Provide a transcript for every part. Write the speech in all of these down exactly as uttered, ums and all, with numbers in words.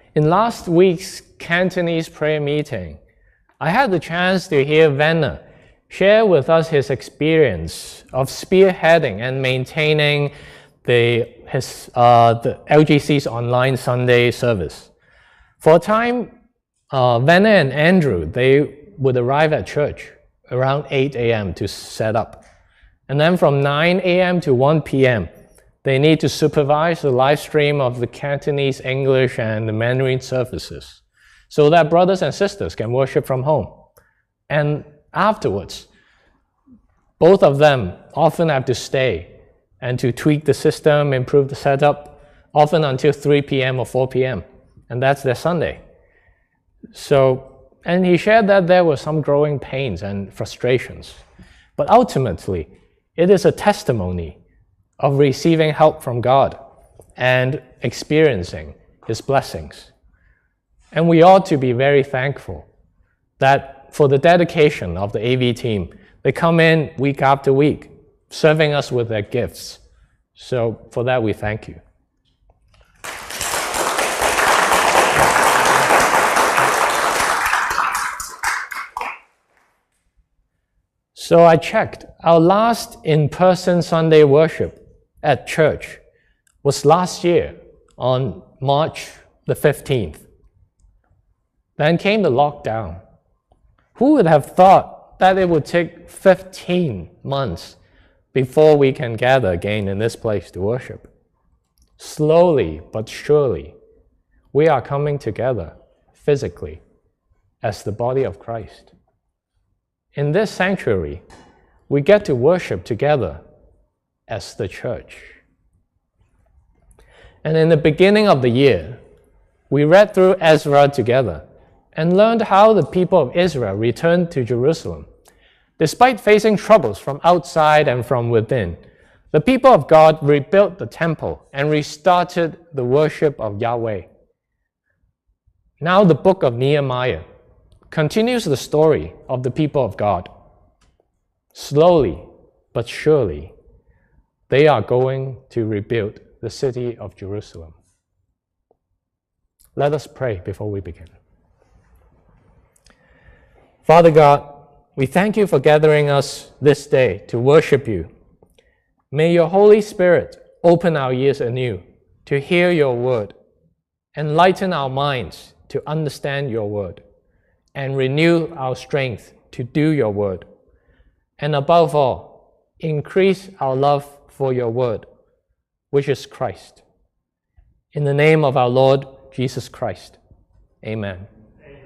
In last week's Cantonese prayer meeting, I had the chance to hear Werner share with us his experience of spearheading and maintaining the, his, uh, the L G C's online Sunday service. For a time, uh, Werner and Andrew, they would arrive at church around eight A M to set up. And then from nine A M to one P M, they need to supervise the live stream of the Cantonese, English, and the Mandarin services so that brothers and sisters can worship from home. And afterwards, both of them often have to stay and to tweak the system, improve the setup, often until three P M or four P M And that's their Sunday. So, and he shared that there were some growing pains and frustrations. But ultimately, it is a testimony of receiving help from God and experiencing His blessings. And we ought to be very thankful that for the dedication of the A V team, they come in week after week, serving us with their gifts. So for that, we thank you. So I checked. Our last in-person Sunday worship at church was last year on March the fifteenth. Then came the lockdown. Who would have thought that it would take fifteen months before we can gather again in this place to worship? Slowly but surely, we are coming together physically as the body of Christ. In this sanctuary, we get to worship together as the church. And in the beginning of the year, we read through Ezra together and learned how the people of Israel returned to Jerusalem. Despite facing troubles from outside and from within, the people of God rebuilt the temple and restarted the worship of Yahweh. Now the book of Nehemiah continues the story of the people of God. Slowly but surely, they are going to rebuild the city of Jerusalem. Let us pray before we begin. Father God, we thank you for gathering us this day to worship you. May your Holy Spirit open our ears anew to hear your word, enlighten our minds to understand your word, and renew our strength to do your word. And above all, increase our love for your word, which is Christ. In the name of our Lord Jesus Christ, amen. Amen.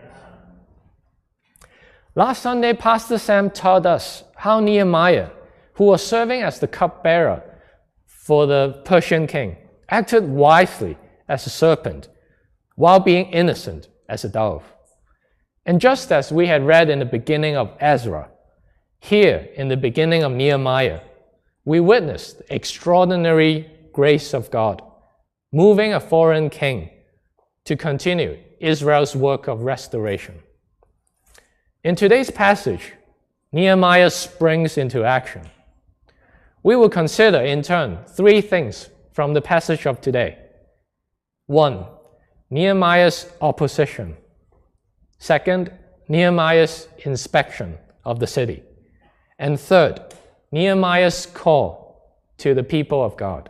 Last Sunday, Pastor Sam taught us how Nehemiah, who was serving as the cupbearer for the Persian king, acted wisely as a serpent while being innocent as a dove. And just as we had read in the beginning of Ezra, here in the beginning of Nehemiah, we witnessed the extraordinary grace of God, moving a foreign king to continue Israel's work of restoration. In today's passage, Nehemiah springs into action. We will consider in turn three things from the passage of today. One, Nehemiah's opposition. Second, Nehemiah's inspection of the city. And third, Nehemiah's call to the people of God.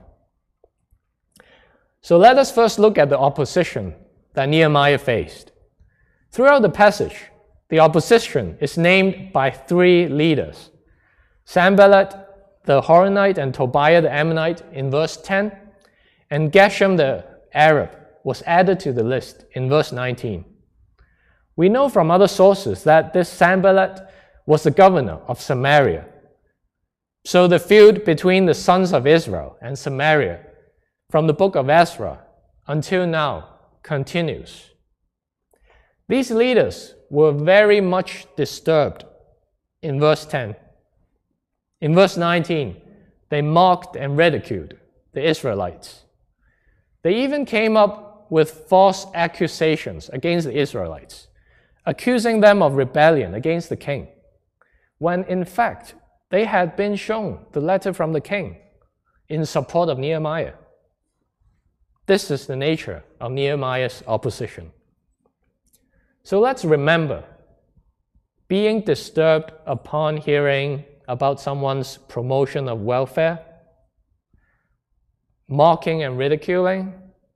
So let us first look at the opposition that Nehemiah faced. Throughout the passage, the opposition is named by three leaders: Sanballat the Horonite and Tobiah the Ammonite in verse ten, and Geshem the Arab was added to the list in verse nineteen. We know from other sources that this Sanballat was the governor of Samaria. So the feud between the sons of Israel and Samaria from the book of Ezra until now continues. These leaders were very much disturbed in verse ten. In verse nineteen, they mocked and ridiculed the Israelites. They even came up with false accusations against the Israelites, accusing them of rebellion against the king, when in fact they had been shown the letter from the king in support of Nehemiah. This is the nature of Nehemiah's opposition. So let's remember, being disturbed upon hearing about someone's promotion of welfare, mocking and ridiculing,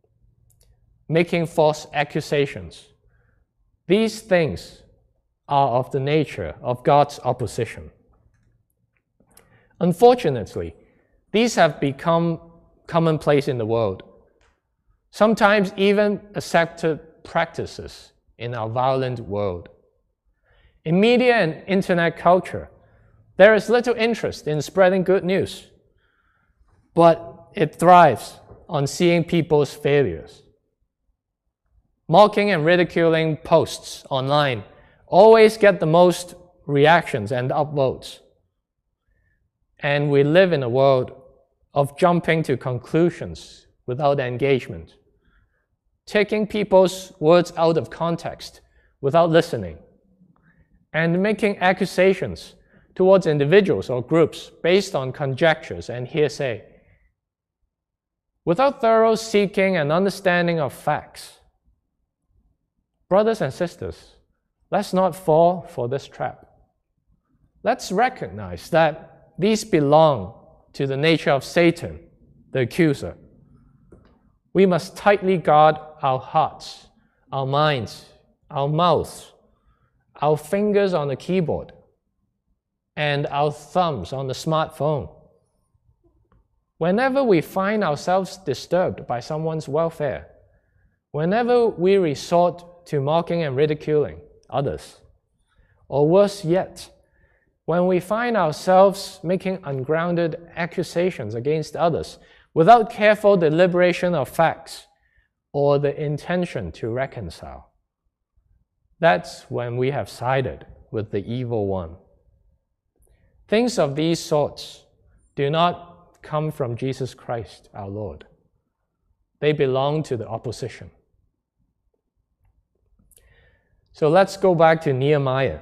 making false accusations. These things are of the nature of God's opposition. Unfortunately, these have become commonplace in the world, sometimes even accepted practices in our violent world. In media and internet culture, there is little interest in spreading good news, but it thrives on seeing people's failures. Mocking and ridiculing posts online always get the most reactions and upvotes. And we live in a world of jumping to conclusions without engagement, taking people's words out of context without listening, and making accusations towards individuals or groups based on conjectures and hearsay, without thorough seeking and understanding of facts. Brothers and sisters, let's not fall for this trap. Let's recognize that these belong to the nature of Satan, the accuser. We must tightly guard our hearts, our minds, our mouths, our fingers on the keyboard, and our thumbs on the smartphone. Whenever we find ourselves disturbed by someone's welfare, whenever we resort to mocking and ridiculing others, or worse yet, when we find ourselves making ungrounded accusations against others without careful deliberation of facts or the intention to reconcile, that's when we have sided with the evil one. Things of these sorts do not come from Jesus Christ, our Lord. They belong to the opposition. So let's go back to Nehemiah.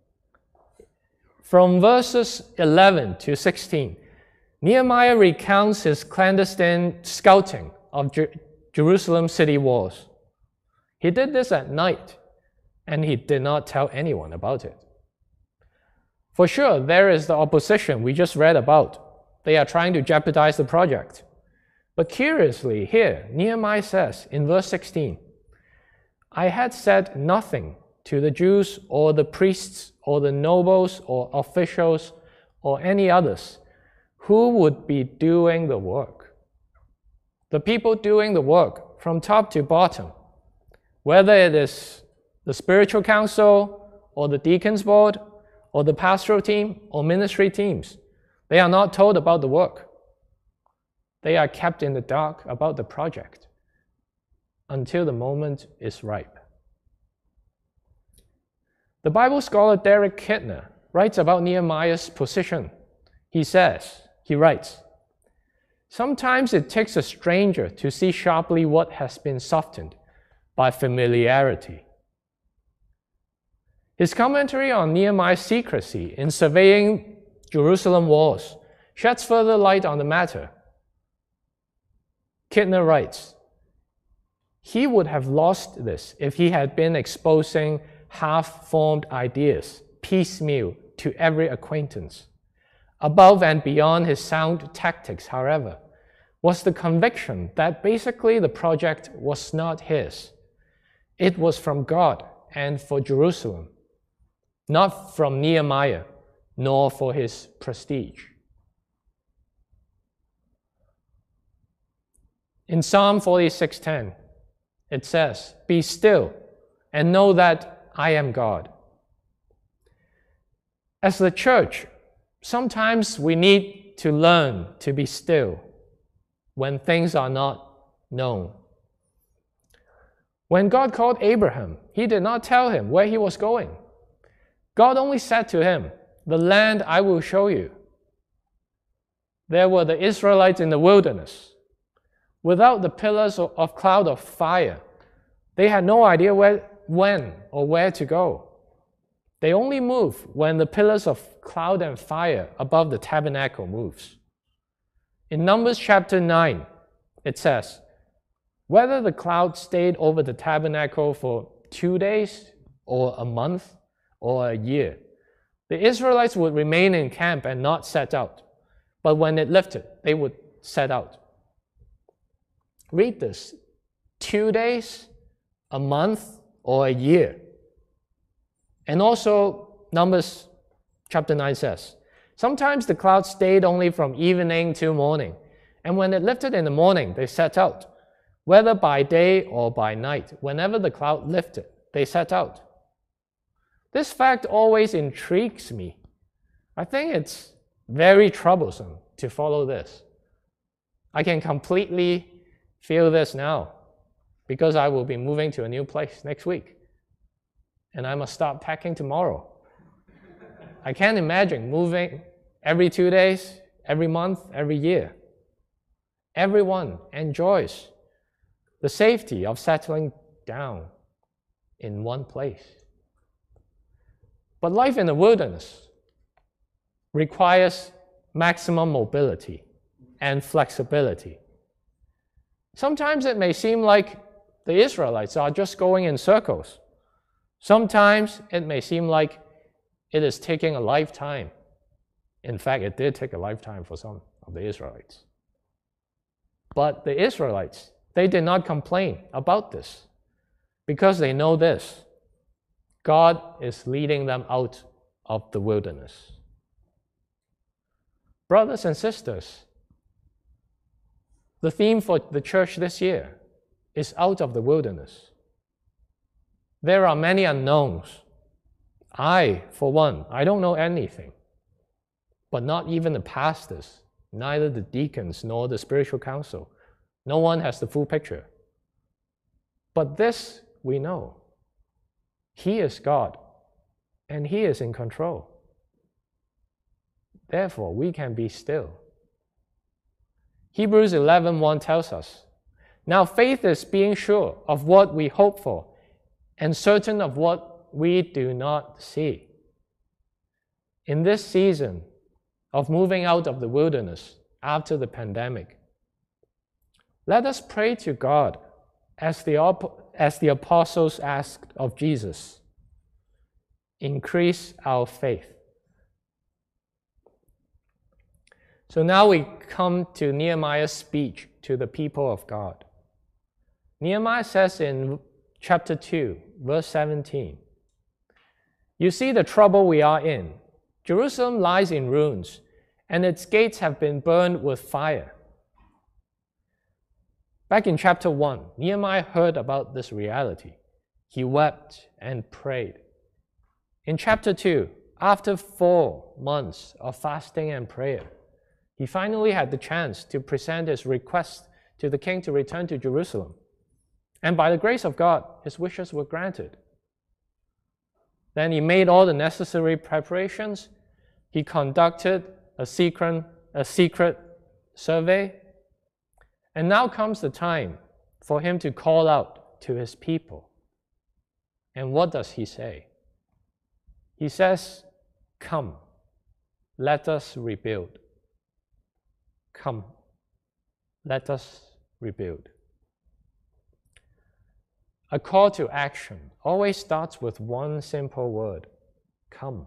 From verses eleven to sixteen, Nehemiah recounts his clandestine scouting of Jer- Jerusalem city walls. He did this at night, and he did not tell anyone about it. For sure, there is the opposition we just read about. They are trying to jeopardize the project. But curiously, here, Nehemiah says in verse sixteen, I had said nothing to the Jews or the priests or the nobles or officials or any others who would be doing the work. The people doing the work from top to bottom, whether it is the spiritual council or the deacons board or the pastoral team or ministry teams, they are not told about the work. They are kept in the dark about the project until the moment is ripe. The Bible scholar Derek Kidner writes about Nehemiah's position. He says, he writes, sometimes it takes a stranger to see sharply what has been softened by familiarity. His commentary on Nehemiah's secrecy in surveying Jerusalem walls sheds further light on the matter. Kidner writes, he would have lost this if he had been exposing half-formed ideas piecemeal to every acquaintance. Above and beyond his sound tactics, however, was the conviction that basically the project was not his. It was from God and for Jerusalem, not from Nehemiah, nor for his prestige. In Psalm forty-six ten, it says, be still and know that I am God. As the church, sometimes we need to learn to be still when things are not known. When God called Abraham, he did not tell him where he was going. God only said to him, the land I will show you. There were the Israelites in the wilderness. Without the pillars of cloud of fire, they had no idea where, when or where to go. They only move when the pillars of cloud and fire above the tabernacle moves. In Numbers chapter nine, it says, Whether the cloud stayed over the tabernacle for two days or a month or a year, the Israelites would remain in camp and not set out. But when it lifted, they would set out. Read this. Two days, a month, or a year. And also, Numbers chapter nine says, sometimes the cloud stayed only from evening till morning, and when it lifted in the morning, they set out. Whether by day or by night, whenever the cloud lifted, they set out. This fact always intrigues me. I think it's very troublesome to follow this. I can completely feel this now because I will be moving to a new place next week. And I must start packing tomorrow. I can't imagine moving every two days, every month, every year. Everyone enjoys the safety of settling down in one place. But life in the wilderness requires maximum mobility and flexibility. Sometimes it may seem like the Israelites are just going in circles. Sometimes it may seem like it is taking a lifetime. In fact, it did take a lifetime for some of the Israelites. But the Israelites, they did not complain about this because they know this: God is leading them out of the wilderness. Brothers and sisters, the theme for the church this year is out of the wilderness. There are many unknowns. I, for one, I don't know anything, but not even the pastors, neither the deacons nor the spiritual council. No one has the full picture. But this we know. He is God, and He is in control. Therefore, we can be still. Hebrews eleven one tells us, now faith is being sure of what we hope for and certain of what we do not see. In this season of moving out of the wilderness after the pandemic, let us pray to God as the, as the apostles asked of Jesus. Increase our faith. So now we come to Nehemiah's speech to the people of God. Nehemiah says in chapter two, verse seventeen, you see the trouble we are in. Jerusalem lies in ruins, and its gates have been burned with fire. Back in chapter one, Nehemiah heard about this reality. He wept and prayed. In chapter two, after four months of fasting and prayer, he finally had the chance to present his request to the king to return to Jerusalem. And by the grace of God, his wishes were granted. Then he made all the necessary preparations. He conducted a secret, a secret survey. And now comes the time for him to call out to his people. And what does he say? He says, come, let us rebuild. Come, let us rebuild. A call to action always starts with one simple word: come.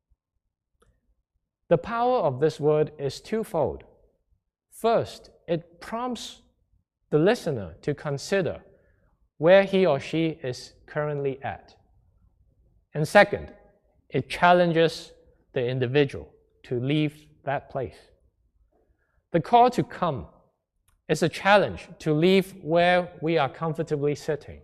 The power of this word is twofold. First, it prompts the listener to consider where he or she is currently at. And second, it challenges the individual to leave that place. The call to come is a challenge to leave where we are comfortably sitting.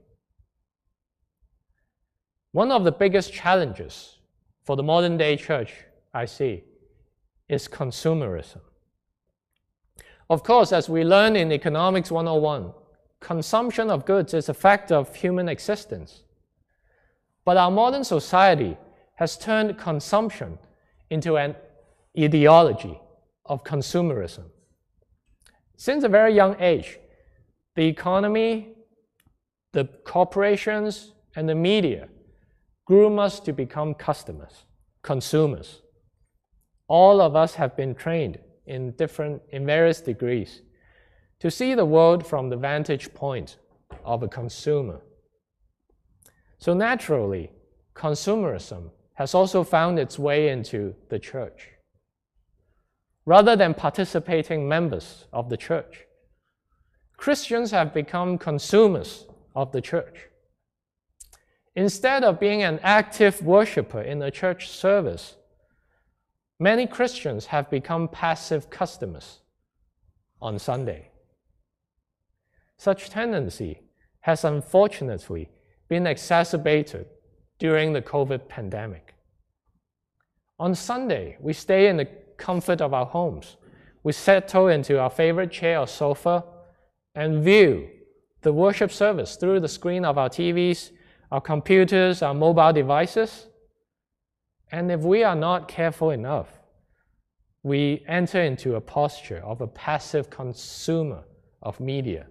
One of the biggest challenges for the modern day church, I see, is consumerism. Of course, as we learn in Economics one oh one, consumption of goods is a fact of human existence. But our modern society has turned consumption into an ideology of consumerism. Since a very young age, the economy, the corporations, and the media groom us to become customers, consumers. All of us have been trained in different, in various degrees, to see the world from the vantage point of a consumer. So naturally, consumerism has also found its way into the church. Rather than participating members of the church, Christians have become consumers of the church. Instead of being an active worshiper in a church service, many Christians have become passive customers on Sunday. Such tendency has unfortunately been exacerbated during the COVID pandemic. On Sunday, we stay in the comfort of our homes. We settle into our favorite chair or sofa and view the worship service through the screen of our T Vs, our computers, our mobile devices. And if we are not careful enough, we enter into a posture of a passive consumer of media.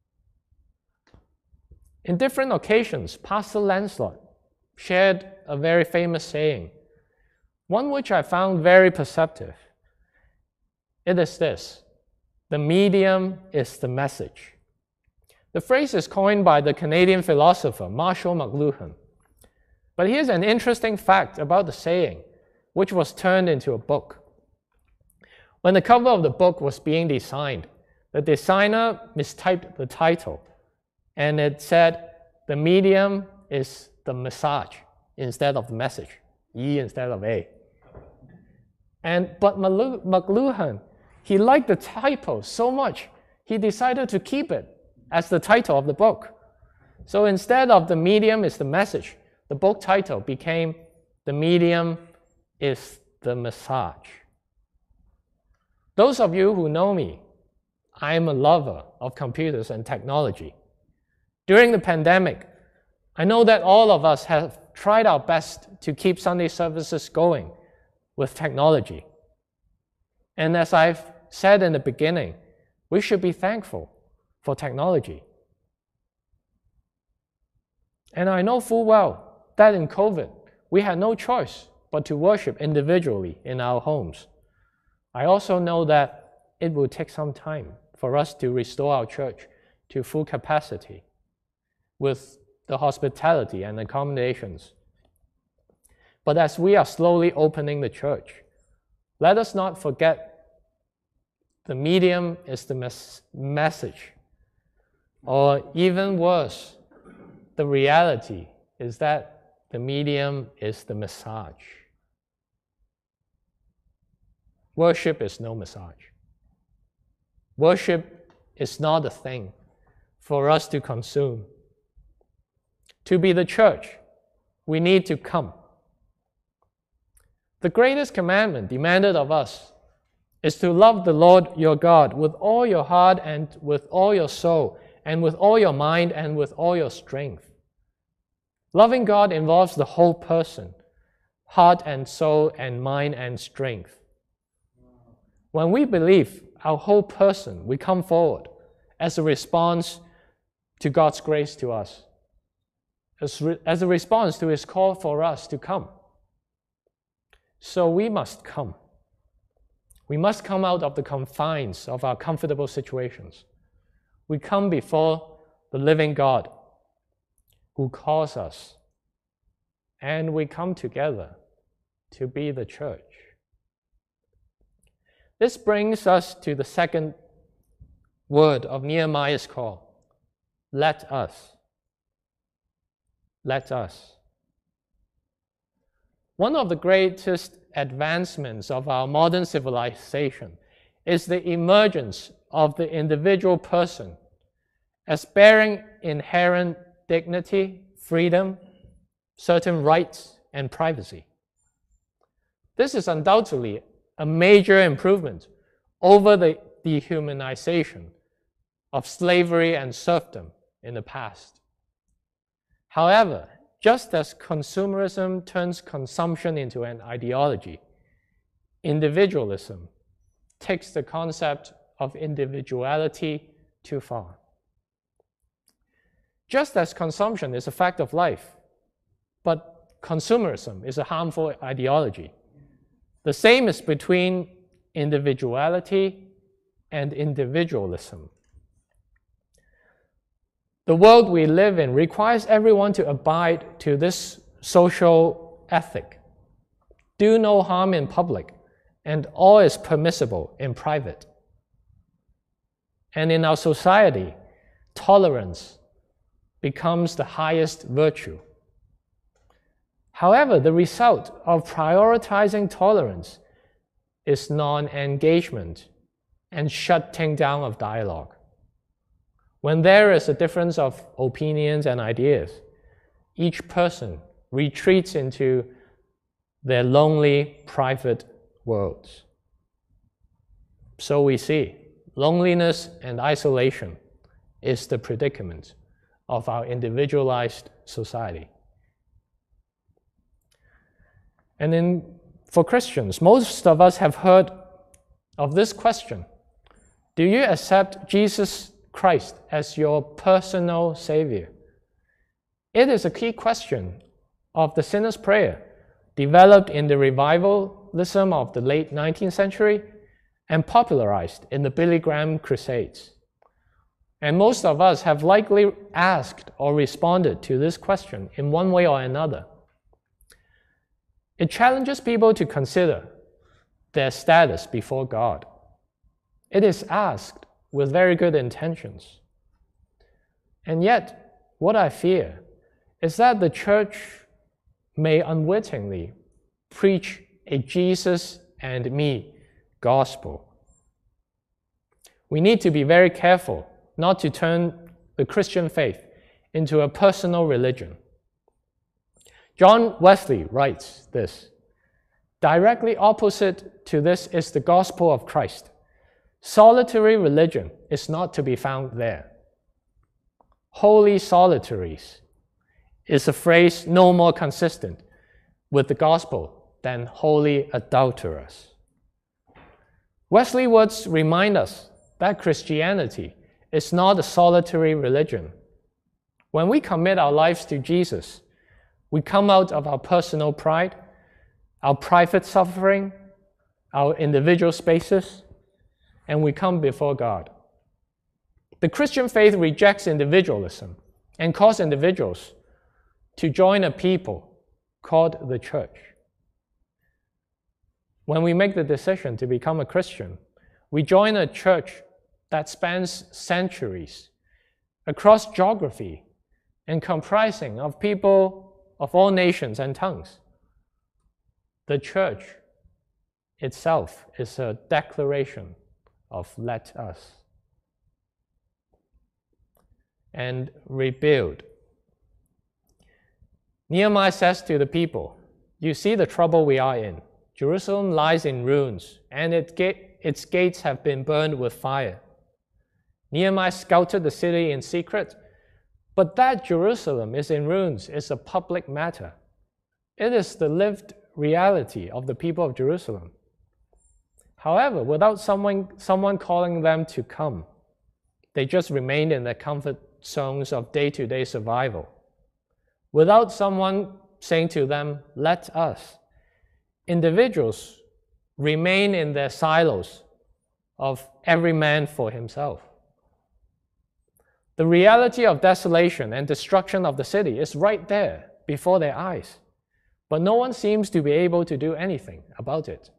In different occasions, Pastor Lancelot shared a very famous saying, one which I found very perceptive. It is this: the medium is the message. The phrase is coined by the Canadian philosopher Marshall McLuhan. But here's an interesting fact about the saying, which was turned into a book. When the cover of the book was being designed, the designer mistyped the title, and it said, the medium is the message instead of the message, E instead of A. And but McLuhan, he liked the typo so much, he decided to keep it as the title of the book. So instead of the medium is the message, the book title became the medium is the message. Those of you who know me, I am a lover of computers and technology. During the pandemic, I know that all of us have tried our best to keep Sunday services going with technology. And as I've said in the beginning, we should be thankful for technology. And I know full well that in COVID, we had no choice but to worship individually in our homes. I also know that it will take some time for us to restore our church to full capacity with the hospitality and accommodations. But as we are slowly opening the church, let us not forget the medium is the mes- message. Or even worse, the reality is that the medium is the massage. Worship is no massage. Worship is not a thing for us to consume. To be the church, we need to come. The greatest commandment demanded of us is to love the Lord your God with all your heart and with all your soul and with all your mind and with all your strength. Loving God involves the whole person, heart and soul and mind and strength. When we believe our whole person, we come forward as a response to God's grace to us, as, re- as a response to His call for us to come. So we must come. We must come out of the confines of our comfortable situations. We come before the living God who calls us, and we come together to be the church. This brings us to the second word of Nehemiah's call. Let us. Let us. One of the greatest advancements of our modern civilization is the emergence of the individual person as bearing inherent dignity, freedom, certain rights, and privacy. This is undoubtedly a major improvement over the dehumanization of slavery and serfdom in the past. However, just as consumerism turns consumption into an ideology, individualism takes the concept of individuality too far. Just as consumption is a fact of life, but consumerism is a harmful ideology, the same is between individuality and individualism. The world we live in requires everyone to abide to this social ethic. Do no harm in public, and all is permissible in private. And in our society, tolerance becomes the highest virtue. However, the result of prioritizing tolerance is non-engagement and shutting down of dialogue. When there is a difference of opinions and ideas, each person retreats into their lonely, private worlds. So we see, loneliness and isolation is the predicament of our individualized society. And then for Christians, most of us have heard of this question: do you accept Jesus Christ as your personal Savior? It is a key question of the sinner's prayer, developed in the revivalism of the late nineteenth century and popularized in the Billy Graham Crusades. And most of us have likely asked or responded to this question in one way or another. It challenges people to consider their status before God. It is asked with very good intentions. And yet, what I fear is that the church may unwittingly preach a Jesus and me gospel. We need to be very careful not to turn the Christian faith into a personal religion. John Wesley writes this: directly opposite to this is the gospel of Christ. Solitary religion is not to be found there. Holy solitaries is a phrase no more consistent with the gospel than holy adulterers. Wesley's words remind us that Christianity is not a solitary religion. When we commit our lives to Jesus, we come out of our personal pride, our private suffering, our individual spaces, and we come before God. The Christian faith rejects individualism and calls individuals to join a people called the church. When we make the decision to become a Christian, we join a church that spans centuries, across geography, and comprising of people of all nations and tongues. The church itself is a declaration of let us. And rebuild. Nehemiah says to the people, you see the trouble we are in. Jerusalem lies in ruins, and it ga- its gates have been burned with fire. Nehemiah scouted the city in secret, but that Jerusalem is in ruins is a public matter. It is the lived reality of the people of Jerusalem. However, without someone, someone calling them to come, they just remained in their comfort zones of day-to-day survival. Without someone saying to them, let us, individuals remain in their silos of every man for himself. The reality of desolation and destruction of the city is right there before their eyes, but no one seems to be able to do anything about it.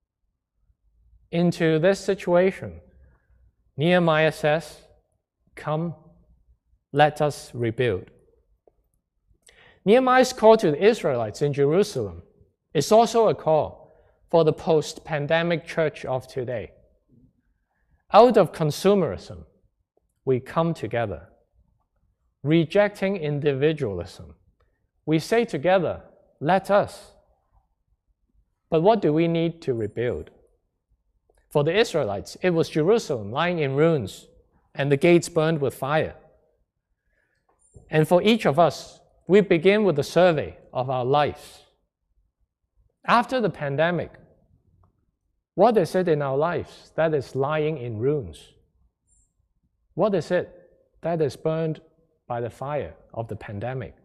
Into this situation, Nehemiah says, come, let us rebuild. Nehemiah's call to the Israelites in Jerusalem is also a call for the post-pandemic church of today. Out of consumerism, we come together. Rejecting individualism, we say together, let us. But what do we need to rebuild? For the Israelites, it was Jerusalem lying in ruins and the gates burned with fire. And for each of us, we begin with a survey of our lives. After the pandemic, what is it in our lives that is lying in ruins? What is it that is burned by the fire of the pandemic?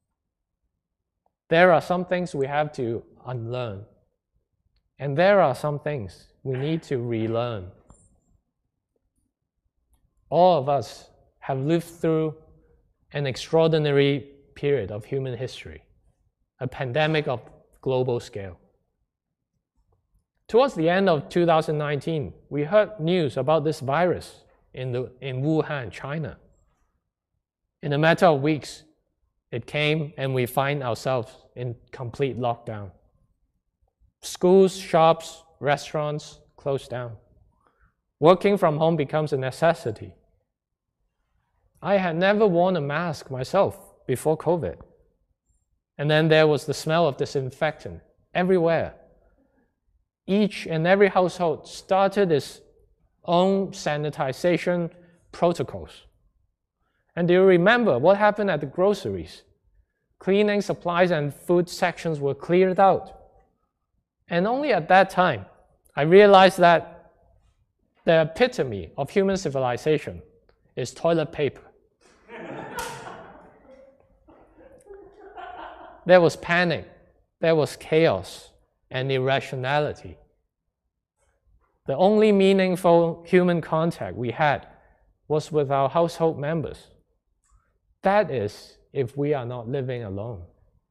There are some things we have to unlearn, and there are some things we need to relearn. All of us have lived through an extraordinary period of human history, a pandemic of global scale. Towards the end of two thousand nineteen, we heard news about this virus in, the, in Wuhan, China. In a matter of weeks, it came and we find ourselves in complete lockdown. Schools, shops, restaurants closed down. Working from home becomes a necessity. I had never worn a mask myself before COVID. And then there was the smell of disinfectant everywhere. Each and every household started its own sanitization protocols. And do you remember what happened at the groceries? Cleaning supplies and food sections were cleared out. And only at that time, I realized that the epitome of human civilization is toilet paper. There was panic, there was chaos and irrationality. The only meaningful human contact we had was with our household members. That is, if we are not living alone.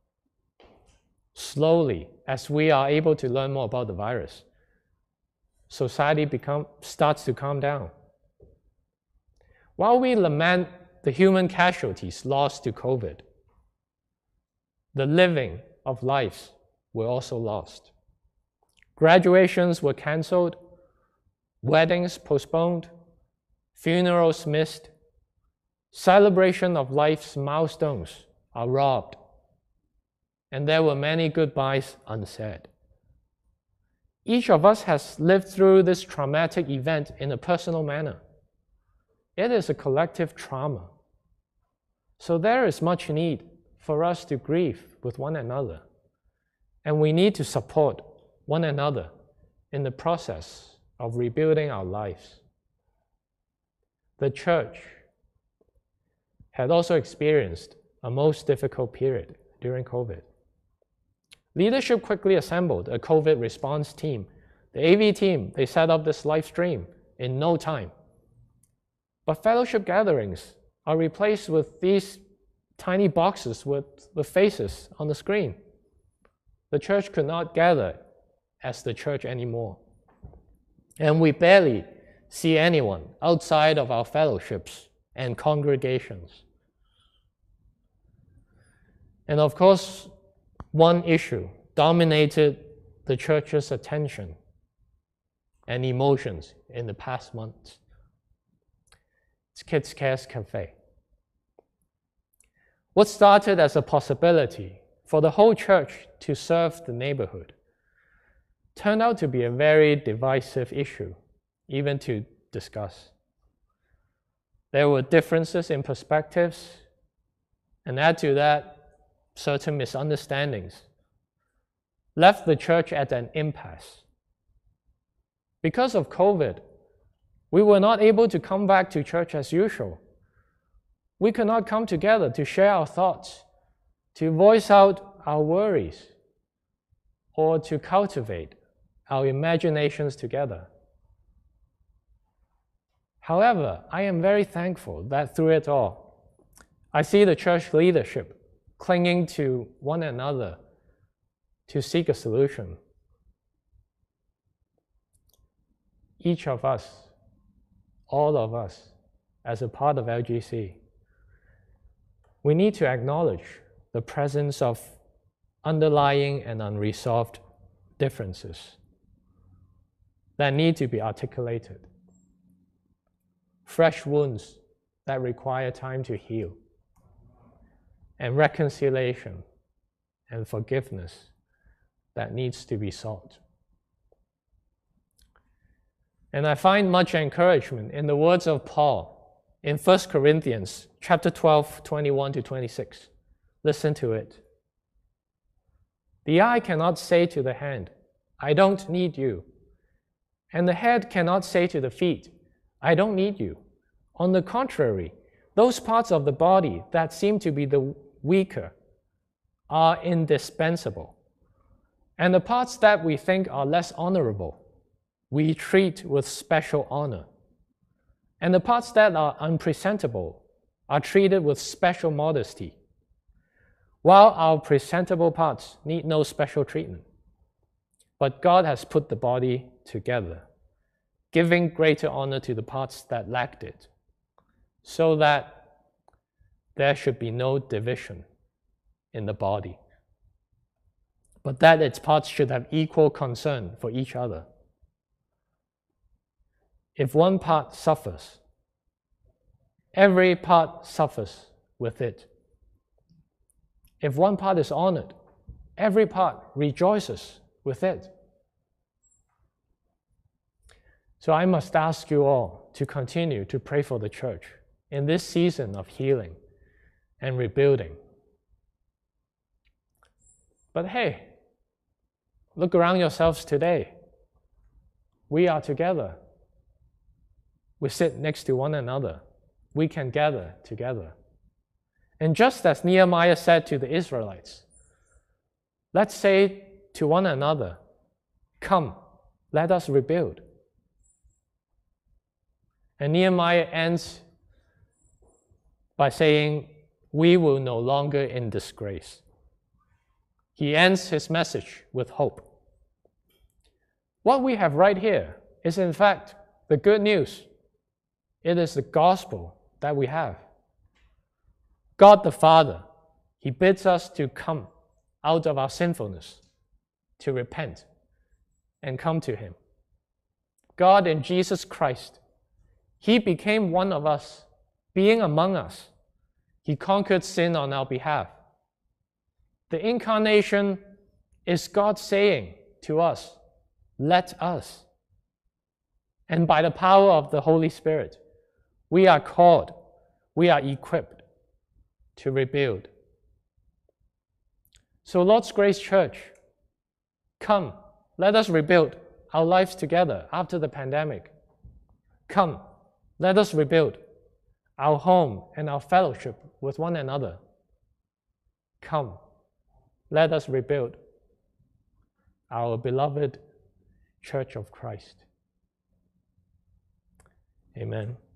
Slowly, as we are able to learn more about the virus, society become, starts to calm down. While we lament the human casualties lost to COVID, the living of lives were also lost. Graduations were cancelled, weddings postponed, funerals missed, celebration of life's milestones are robbed, and there were many goodbyes unsaid. Each of us has lived through this traumatic event in a personal manner. It is a collective trauma. So there is much need for us to grieve with one another, and we need to support one another in the process of rebuilding our lives. The church had also experienced a most difficult period during COVID. Leadership quickly assembled a COVID response team. The A V team, they set up this live stream in no time. But fellowship gatherings are replaced with these tiny boxes with the faces on the screen. The church could not gather as the church anymore. And we barely see anyone outside of our fellowships and congregations. And of course, one issue dominated the church's attention and emotions in the past months. It's Kids Cares Cafe. What started as a possibility for the whole church to serve the neighborhood turned out to be a very divisive issue, even to discuss. There were differences in perspectives, and add to that, certain misunderstandings left the church at an impasse. Because of COVID, we were not able to come back to church as usual. We could not come together to share our thoughts, to voice out our worries, or to cultivate our imaginations together. However, I am very thankful that through it all, I see the church leadership clinging to one another to seek a solution. Each of us, all of us, as a part of L G C, we need to acknowledge the presence of underlying and unresolved differences that need to be articulated, fresh wounds that require time to heal, and reconciliation and forgiveness that needs to be sought. And I find much encouragement in the words of Paul in First Corinthians chapter twelve, twenty-one to twenty-six. Listen to it. The eye cannot say to the hand, I don't need you. And the head cannot say to the feet, I don't need you. On the contrary, those parts of the body that seem to be the weaker are indispensable. And the parts that we think are less honorable, we treat with special honor. And the parts that are unpresentable are treated with special modesty, while our presentable parts need no special treatment. But God has put the body together, giving greater honor to the parts that lacked it, so that there should be no division in the body, but that its parts should have equal concern for each other. If one part suffers, every part suffers with it. If one part is honored, every part rejoices with it. So I must ask you all to continue to pray for the church in this season of healing and rebuilding. But hey, look around yourselves today. We are together. We sit next to one another. We can gather together. And just as Nehemiah said to the Israelites, let's say to one another, come, let us rebuild. And Nehemiah ends by saying, we will no longer in disgrace. He ends his message with hope. What we have right here is in fact the good news. It is the gospel that we have. God the Father, He bids us to come out of our sinfulness, to repent and come to Him. God in Jesus Christ, He became one of us, being among us. He conquered sin on our behalf. The incarnation is God saying to us, let us. And by the power of the Holy Spirit, we are called, we are equipped to rebuild. So Lord's Grace Church, come, let us rebuild our lives together after the pandemic. Come, let us rebuild our home and our fellowship with one another. Come, let us rebuild our beloved Church of Christ. Amen.